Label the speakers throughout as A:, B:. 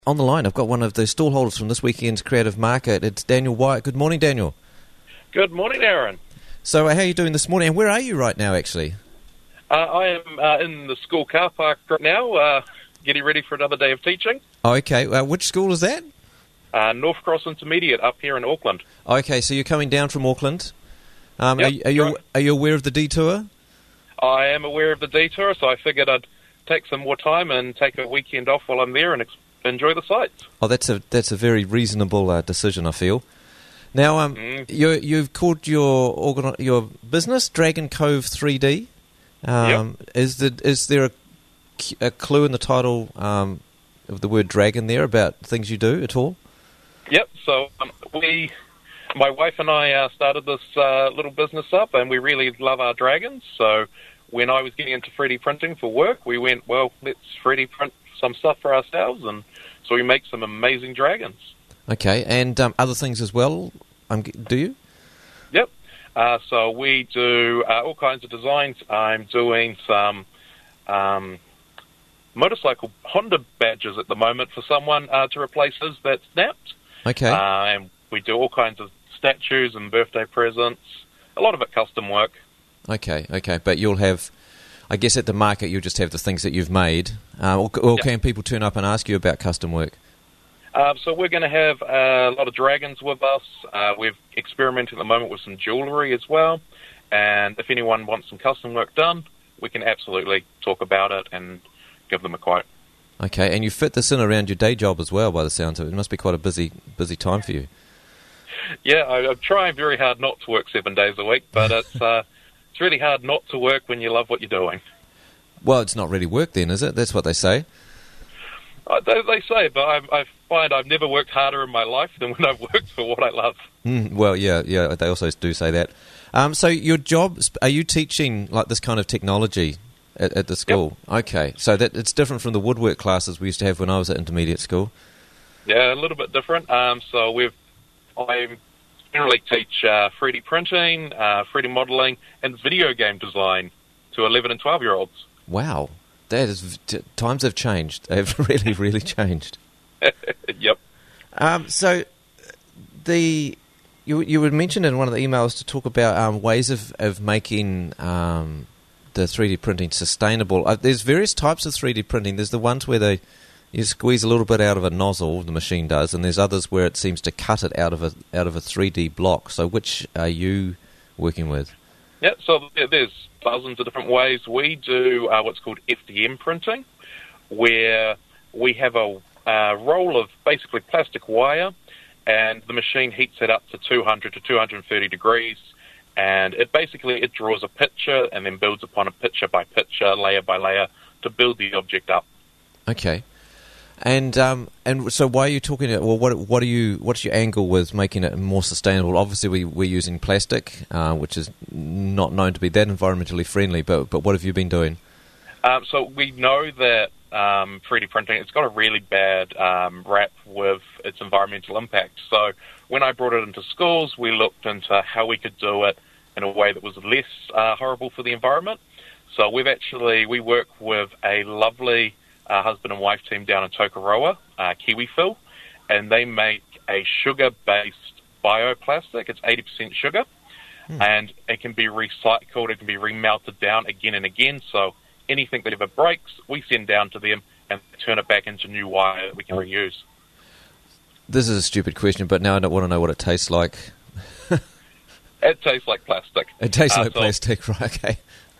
A: On the line, I've got one of the stallholders from this weekend's creative market. It's Daniel Wyatt. Good morning, Daniel.
B: Good morning, Aaron.
A: So how are you doing this morning? And where are you right now, actually?
B: I am in the school car park right now, getting ready for another day of teaching.
A: Okay. Which school is that?
B: North Cross Intermediate up here in Auckland.
A: Okay, so you're coming down from Auckland.
B: Yep,
A: Are you aware of the detour?
B: I am aware of the detour, so I figured I'd take some more time and take a weekend off while I'm there and enjoy the sights.
A: Oh, that's a very reasonable decision, I feel. Now, you've called your business Dragon Cove 3D.
B: Yep.
A: Is there a clue in the title of the word dragon there about things you do at all?
B: Yep. So my wife and I started this little business up, and we really love our dragons. So when I was getting into 3D printing for work, we went, well, let's 3D print some stuff for ourselves, and so we make some amazing dragons.
A: Okay, and other things as well, do you?
B: Yep. So we do all kinds of designs. I'm doing some motorcycle Honda badges at the moment for someone to replace his that snapped.
A: Okay.
B: And we do all kinds of statues and birthday presents, a lot of it custom work.
A: Okay, but you'll have, I guess at the market you'll just have the things that you've made, or can people turn up and ask you about custom work?
B: So we're going to have a lot of dragons with us. We've experimented at the moment with some jewellery as well, and if anyone wants some custom work done, we can absolutely talk about it and give them a quote.
A: Okay, and you fit this in around your day job as well, by the sounds of it. It must be quite a busy time for you.
B: Yeah, I'm trying very hard not to work 7 days a week, but it's really hard not to work when you love what you're doing.
A: Well, it's not really work then, is it? That's what they say.
B: They say, but I find I've never worked harder in my life than when I've worked for what I love.
A: Well, yeah, they also do say that. So your job, are you teaching like this kind of technology at the school? Yep. Okay, so that it's different from the woodwork classes we used to have when I was at intermediate school.
B: Yeah, a little bit different. So I generally teach 3D printing, 3D modelling, and video game design to 11 and 12-year-olds.
A: Wow. Times have changed. They've really, really changed.
B: Yep.
A: So you would mention in one of the emails to talk about ways of making the 3D printing sustainable. There's various types of 3D printing. There's the ones where you squeeze a little bit out of a nozzle, the machine does, and there's others where it seems to cut it out of a 3D block. So which are you working with?
B: Yeah, so there's dozens of different ways. We do what's called FDM printing, where we have a roll of basically plastic wire, and the machine heats it up to 200 to 230 degrees, and it draws a picture and then builds upon a picture by picture, layer by layer, to build the object up.
A: Okay. And so why are you talking? Well, what's your angle with making it more sustainable? Obviously, we're using plastic, which is not known to be that environmentally friendly. But what have you been doing?
B: So we know that 3D printing, it's got a really bad rap with its environmental impact. So when I brought it into schools, we looked into how we could do it in a way that was less horrible for the environment. So we work with a lovely husband and wife team down in Tokoroa, KiwiFill, and they make a sugar-based bioplastic. It's 80% sugar, and it can be recycled, it can be remelted down again and again, so anything that ever breaks, we send down to them and turn it back into new wire that we can reuse.
A: This is a stupid question, but now I don't want to know what it tastes like.
B: It tastes like plastic.
A: It tastes like plastic, right, okay.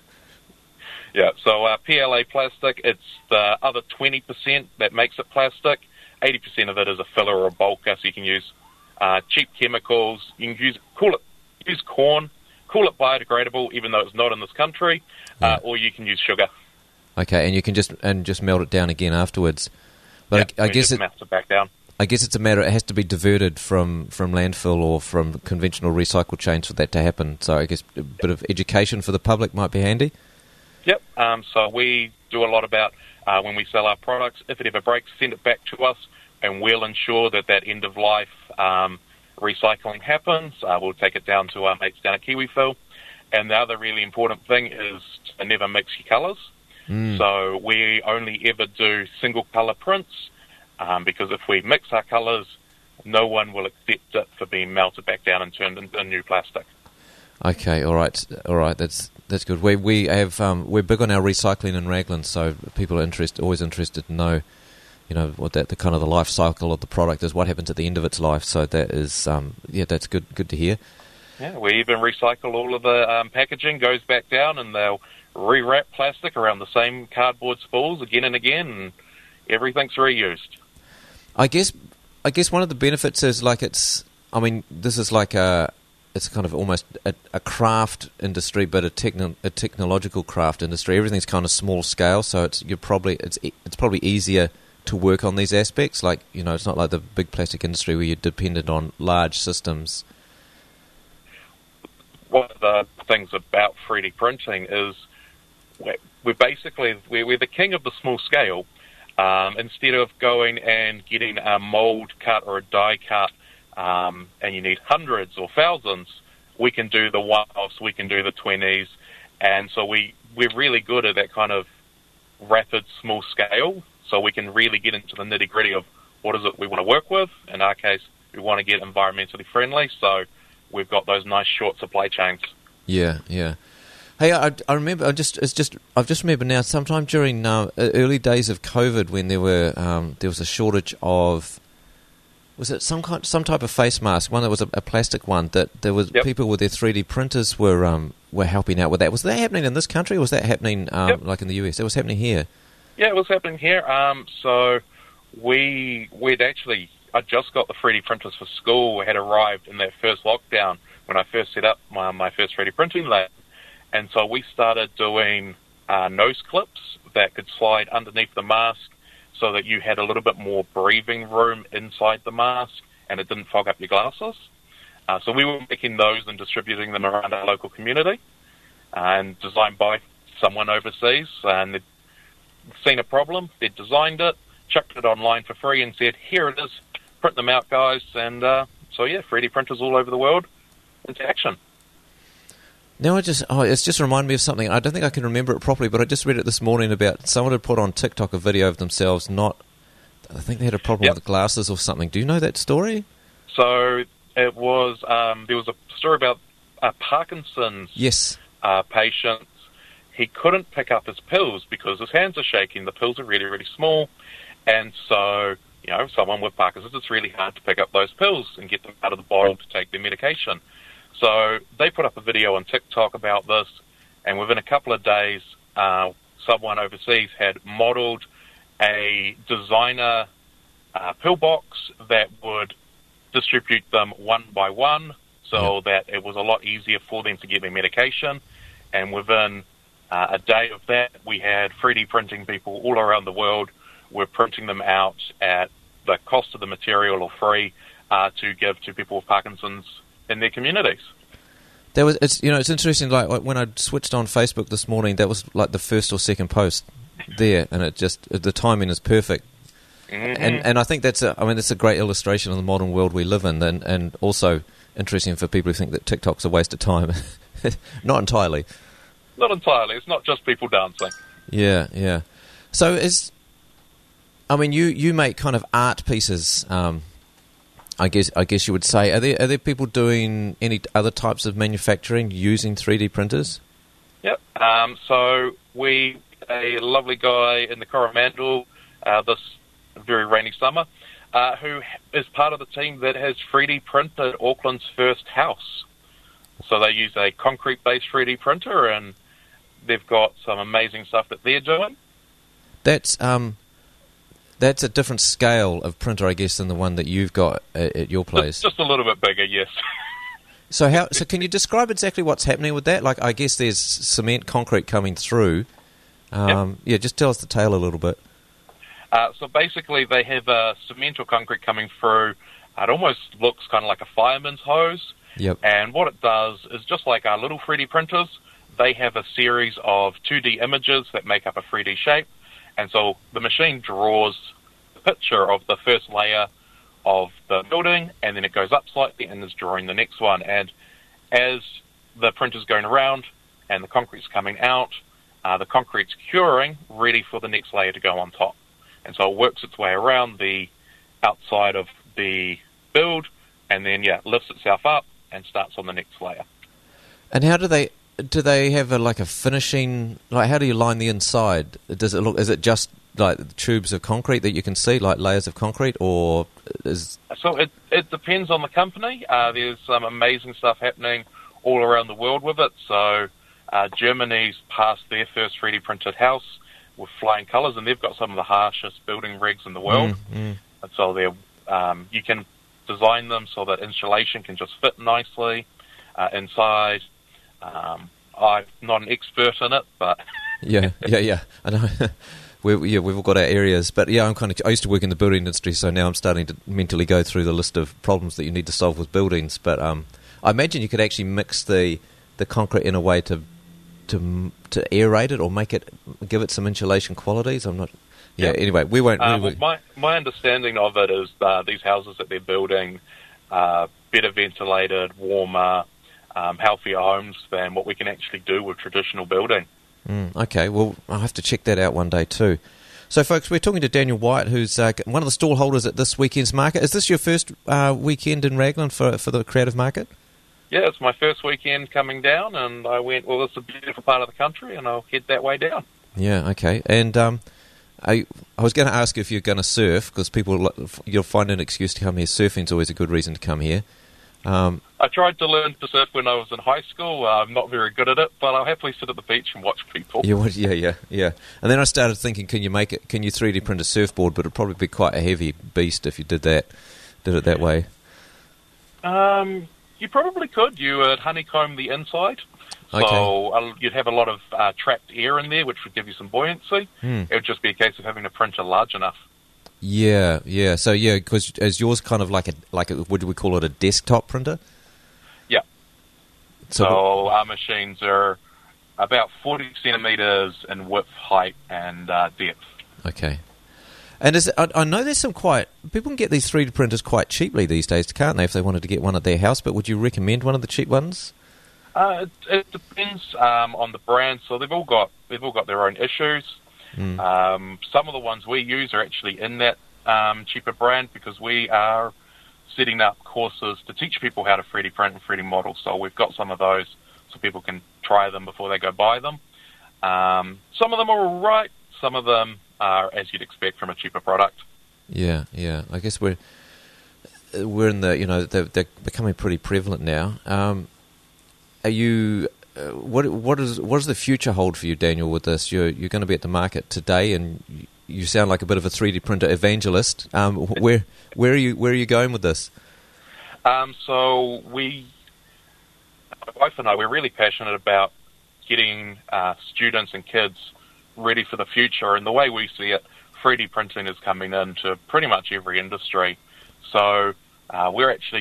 B: Yeah, so PLA plastic, it's the other 20% that makes it plastic. 80% of it is a filler or a bulker, so you can use cheap chemicals. You can use corn, call it biodegradable, even though it's not in this country, or you can use sugar.
A: Okay, and you can just melt it down again afterwards. But
B: I guess it melts it back down.
A: I guess it's a matter. It has to be diverted from landfill or from conventional recycle chains for that to happen. So I guess a bit of education for the public might be handy.
B: Yep. So we do a lot about when we sell our products. If it ever breaks, send it back to us, and we'll ensure that end of life recycling happens. We'll take it down to our mates down at KiwiFill. And the other really important thing is to never mix your colours. So we only ever do single colour prints. because if we mix our colours, no one will accept it for being melted back down and turned into new plastic.
A: Okay, all right. That's good. We're big on our recycling in Raglan, so people are always interested to know, what the kind of the life cycle of the product is, what happens at the end of its life. So that is, that's good to hear.
B: Yeah, we even recycle all of the packaging, goes back down, and they'll rewrap plastic around the same cardboard spools again and again, and everything's reused.
A: I guess one of the benefits is this is like it's kind of almost a craft industry, but a technological craft industry. Everything's kind of small scale, so it's probably easier to work on these aspects. It's not like the big plastic industry where you're dependent on large systems.
B: One of the things about 3D printing is we're the king of the small scale. Instead of going and getting a mold cut or a die cut, and you need hundreds or thousands, we can do the one-offs, we can do the 20s, and so we're really good at that kind of rapid small scale, so we can really get into the nitty-gritty of what is it we want to work with. In our case, we want to get environmentally friendly, so we've got those nice short supply chains. Yeah.
A: Hey, I remember. I've just remembered now. Sometime during early days of COVID, when there was a shortage of, was it some type of face mask? One that was a plastic one that there was people with their 3D printers were helping out with that. Was that happening in this country? Or was that happening like in the US? It was happening here.
B: Yeah, it was happening here. So I just got the 3D printers for school. We had arrived in that first lockdown when I first set up my first 3D printing lab. And so we started doing nose clips that could slide underneath the mask so that you had a little bit more breathing room inside the mask and it didn't fog up your glasses. So we were making those and distributing them around our local community, and designed by someone overseas. And they'd seen a problem, they'd designed it, chucked it online for free and said, here it is, print them out, guys. And 3D printers all over the world into action.
A: Now it's just reminded me of something. I don't think I can remember it properly, but I just read it this morning about someone had put on TikTok a video of themselves I think they had a problem with the glasses or something. Do you know that story?
B: So it was, there was a story about Parkinson's patient. He couldn't pick up his pills because his hands are shaking. The pills are really, really small. And so, someone with Parkinson's, it's really hard to pick up those pills and get them out of the bottle to take their medication. So they put up a video on TikTok about this, and within a couple of days, someone overseas had modeled a designer pillbox that would distribute them one by one so that it was a lot easier for them to get their medication. And within a day of that, we had 3D printing people all around the world were printing them out at the cost of the material or free to give to people with Parkinson's in their communities.
A: It's interesting. Like when I switched on Facebook this morning, that was like the first or second post there, and the timing is perfect. Mm-hmm. And I think that's a great illustration of the modern world we live in, and also interesting for people who think that TikTok's a waste of time. Not entirely.
B: Not entirely. It's not just people dancing.
A: Yeah. So you make kind of art pieces. I guess you would say. Are there people doing any other types of manufacturing using 3D printers?
B: Yep. So a lovely guy in the Coromandel this very rainy summer, who is part of the team that has 3D printed Auckland's first house. So they use a concrete-based 3D printer, and they've got some amazing stuff that they're doing. That's a different scale of printer, I guess, than the one that you've got at your place. Just a little bit bigger, yes.
A: So can you describe exactly what's happening with that? Like, I guess there's cement, concrete coming through. Just tell us the tale a little bit.
B: So basically, they have cement or concrete coming through. It almost looks kind of like a fireman's hose.
A: Yep.
B: And what it does is, just like our little 3D printers, they have a series of 2D images that make up a 3D shape. And so the machine draws the picture of the first layer of the building, and then it goes up slightly and is drawing the next one. And as the printer's going around and the concrete's coming out, the concrete's curing, ready for the next layer to go on top. and so it works its way around the outside of the build, and then lifts itself up and starts on the next layer.
A: And how do they have a finishing, like how do you line the inside? Does it look, is it just like tubes of concrete that you can see, like layers of concrete, or is...
B: So it depends on the company. There's some amazing stuff happening all around the world with it. So Germany's passed their first 3D printed house with flying colours, and they've got some of the harshest building regs in the world. And so they're you can design them so that insulation can just fit nicely inside. I'm not an expert in it, but
A: yeah. I know. We've all got our areas, but yeah, I used to work in the building industry, so now I'm starting to mentally go through the list of problems that you need to solve with buildings. But I imagine you could actually mix the concrete in a way to aerate it or give it some insulation qualities. I'm not. Yeah. Anyway, we won't.
B: My understanding of it is these houses that they're building are better ventilated, warmer, healthier homes than what we can actually do with traditional building.
A: Okay, well, I'll have to check that out one day too. So, folks, we're talking to Daniel Wyatt, who's one of the stall holders at this weekend's market. Is this your first weekend in Raglan for the creative market?
B: Yeah, it's my first weekend coming down, and I went, well, it's a beautiful part of the country, and I'll head that way down.
A: Yeah, okay. And I was going to ask if you're going to surf, because you'll find an excuse to come here. Surfing's always a good reason to come here.
B: I tried to learn to surf when I was in high school. I'm not very good at it, but I'll happily sit at the beach and watch people.
A: Yeah. And then I started thinking, can you 3D print a surfboard? But it'd probably be quite a heavy beast if you did it that way.
B: You probably could. You would honeycomb the inside. So you'd have a lot of trapped air in there, which would give you some buoyancy. It would just be a case of having a printer large enough.
A: Yeah. So because is yours kind of like a would we call it a desktop printer?
B: Yeah. So our machines are about 40 centimeters in width, height, and depth.
A: Okay. And I know there's some people can get these 3D printers quite cheaply these days, can't they? If they wanted to get one at their house, but would you recommend one of the cheap ones?
B: It depends on the brand. So they've all got their own issues. Some of the ones we use are actually in that cheaper brand because we are setting up courses to teach people how to 3D print and 3D model. So we've got some of those so people can try them before they go buy them. Some of them are all right. Some of them are as you'd expect from a cheaper product. Yeah.
A: I guess we're in the they're becoming pretty prevalent now. Are you? What does the future hold for you, Daniel? With this, you're going to be at the market today, and you sound like a bit of a 3D printer evangelist. Where are you going with this?
B: So my wife and I, we're really passionate about getting students and kids ready for the future. And the way we see it, 3D printing is coming into pretty much every industry. So we're at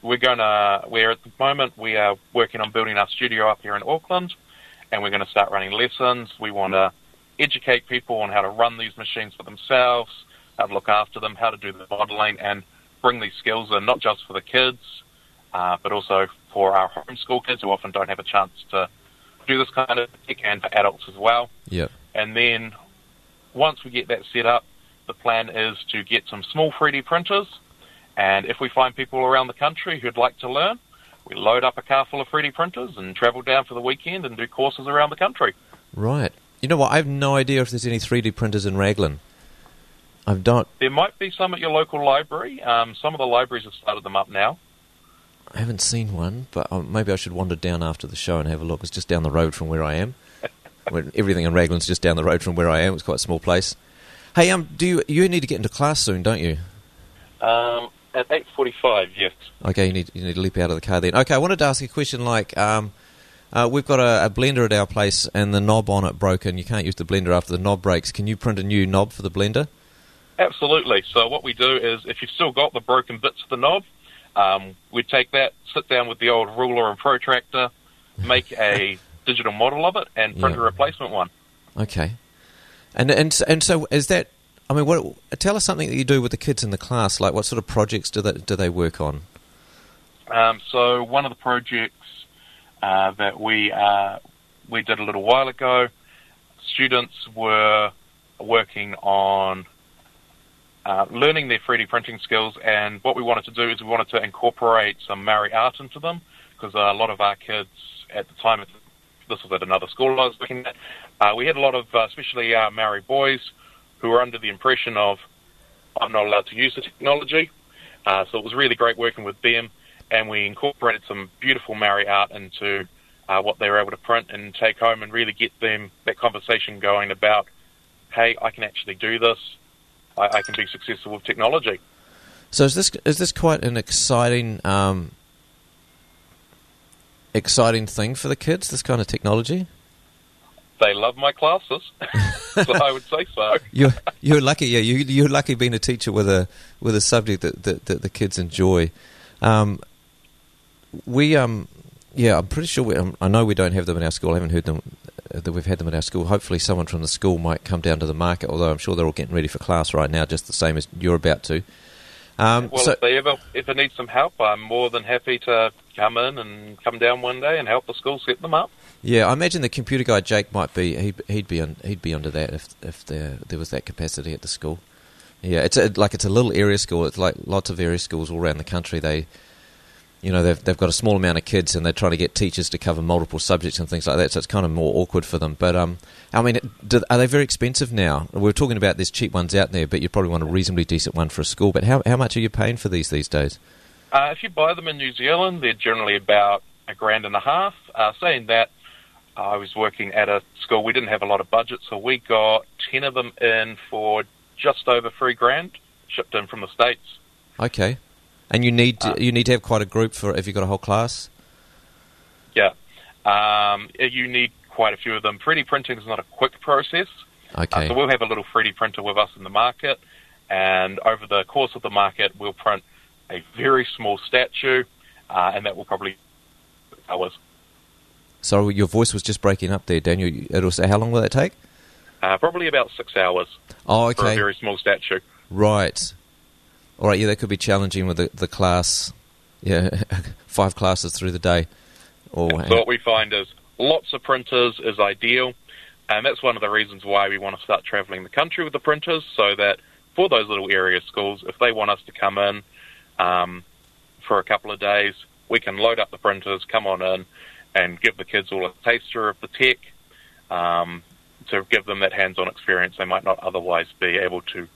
B: the moment we are working on building our studio up here in Auckland, and we're going to start running lessons. We want to educate people on how to run these machines for themselves, how to look after them, how to do the modeling, and bring these skills in not just for the kids, but also for our homeschool kids who often don't have a chance to do this kind of tech, and for adults as well.
A: Yeah.
B: And then once we get that set up, the plan is to get some small 3D printers. And if we find people around the country who'd like to learn, we load up a car full of 3D printers and travel down for the weekend and do courses around the country.
A: Right. You know what? I have no idea if there's any 3D printers in Raglan. I've not.
B: There might be some at your local library. Some of the libraries have started them up now.
A: I haven't seen one, but maybe I should wander down after the show and have a look. It's just down the road from where I am. Everything in Raglan's just down the road from where I am. It's quite a small place. Hey, you need to get into class soon, don't you?
B: At 8:45, yes.
A: Okay, you need to leap out of the car then. Okay, I wanted to ask a question like, we've got a blender at our place and the knob on it broken. You can't use the blender after the knob breaks. Can you print a new knob for the blender?
B: Absolutely. So what we do is, if you've still got the broken bits of the knob, we take that, sit down with the old ruler and protractor, make a digital model of it, and print a replacement one. Okay.
A: And so is that... I mean, tell us something that you do with the kids in the class. Like, what sort of projects do they work on?
B: So one of the projects that we did a little while ago, students were working on learning their 3D printing skills. And what we wanted to do is we wanted to incorporate some Maori art into them, because a lot of our kids at the time, this was at another school I was looking at, we had a lot of, especially Maori boys, who were under the impression of, I'm not allowed to use the technology. So it was really great working with them, and we incorporated some beautiful Maori art into what they were able to print and take home, and really get them that conversation going about, hey, I can actually do this. I can be successful with technology.
A: So is this quite an exciting thing for the kids, this kind of technology?
B: They love my classes, so I would say so.
A: You're lucky, yeah. You're lucky being a teacher with a subject that the kids enjoy. I'm pretty sure I know we don't have them in our school. I haven't heard them that we've had them in our school. Hopefully, someone from the school might come down to the market. Although I'm sure they're all getting ready for class right now, just the same as you're about to.
B: If they ever need some help, I'm more than happy to come down one day and help the school set them up.
A: Yeah, I imagine the computer guy Jake might be. He'd be under that if there was that capacity at the school. Yeah, it's a little area school. It's like lots of area schools all around the country. They've got a small amount of kids, and they're trying to get teachers to cover multiple subjects and things like that. So it's kind of more awkward for them. But are they very expensive now? We're talking about there's cheap ones out there, but you probably want a reasonably decent one for a school. But how much are you paying for these days?
B: If you buy them in New Zealand, they're generally about $1,500. Saying that, I was working at a school. We didn't have a lot of budget, so we got 10 of them in for just over $3,000, shipped in from the States.
A: Okay, and you need to have quite a group for if you've got a whole class.
B: Yeah, you need quite a few of them. 3D printing is not a quick process.
A: Okay,
B: so we'll have a little 3D printer with us in the market, and over the course of the market, we'll print a very small statue, and that will probably hours.
A: So your voice was just breaking up there, Daniel. It'll say, how long will that take?
B: Probably about 6 hours.
A: Oh, okay.
B: For a very small statue.
A: Right. All right, yeah, that could be challenging with the class. Yeah, 5 classes through the day.
B: So what we find is lots of printers is ideal, and that's one of the reasons why we want to start travelling the country with the printers, so that for those little area schools, if they want us to come in for a couple of days, we can load up the printers, come on in, and give the kids all a taster of the tech, to give them that hands-on experience they might not otherwise be able to.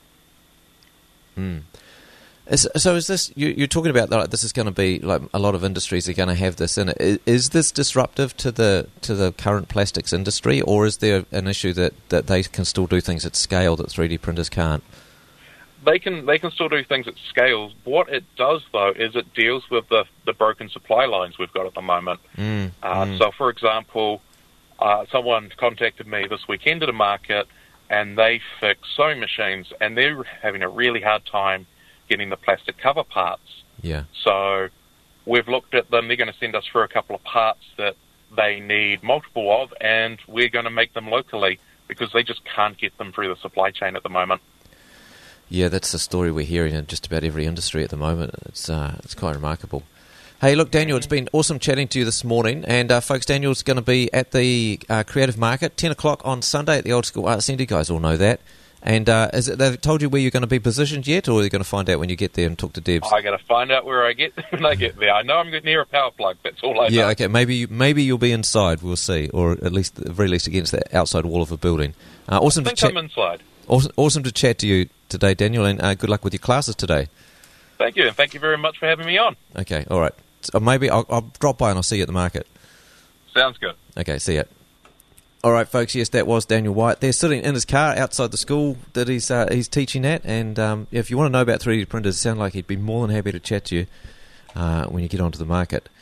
A: So is this, you're talking about that this is going to be, like a lot of industries are going to have this in it. Is this disruptive to the current plastics industry, or is there an issue that they can still do things at scale that 3D printers can't?
B: They can still do things at scale. What it does, though, is it deals with the broken supply lines we've got at the moment. So, for example, someone contacted me this weekend at a market, and they fix sewing machines, and they're having a really hard time getting the plastic cover parts.
A: Yeah.
B: So we've looked at them. They're going to send us for a couple of parts that they need multiple of, and we're going to make them locally because they just can't get them through the supply chain at the moment.
A: Yeah, that's the story we're hearing in just about every industry at the moment. It's quite remarkable. Hey, look, Daniel, it's been awesome chatting to you this morning. And, folks, Daniel's going to be at the Creative Market, 10 o'clock on Sunday at the Old School Arts Centre. You guys all know that. And they've told you where you're going to be positioned yet, or are you going to find out when you get there and talk to Debs?
B: I got to find out where I get when I get there. I know I'm near a power plug. That's all I know.
A: Yeah, okay. Maybe you'll be inside. We'll see, or at very least against the outside wall of a building. Awesome.
B: I think I'm inside.
A: Awesome to chat to you today, Daniel, and good luck with your classes today.
B: Thank you, and thank you very much for having me on.
A: Okay, all right. So maybe I'll drop by and I'll see you at the market.
B: Sounds good.
A: Okay, see ya. All right, folks, yes, that was Daniel White. They're sitting in his car outside the school that he's teaching at, and if you want to know about 3D printers, it sounds like he'd be more than happy to chat to you when you get onto the market.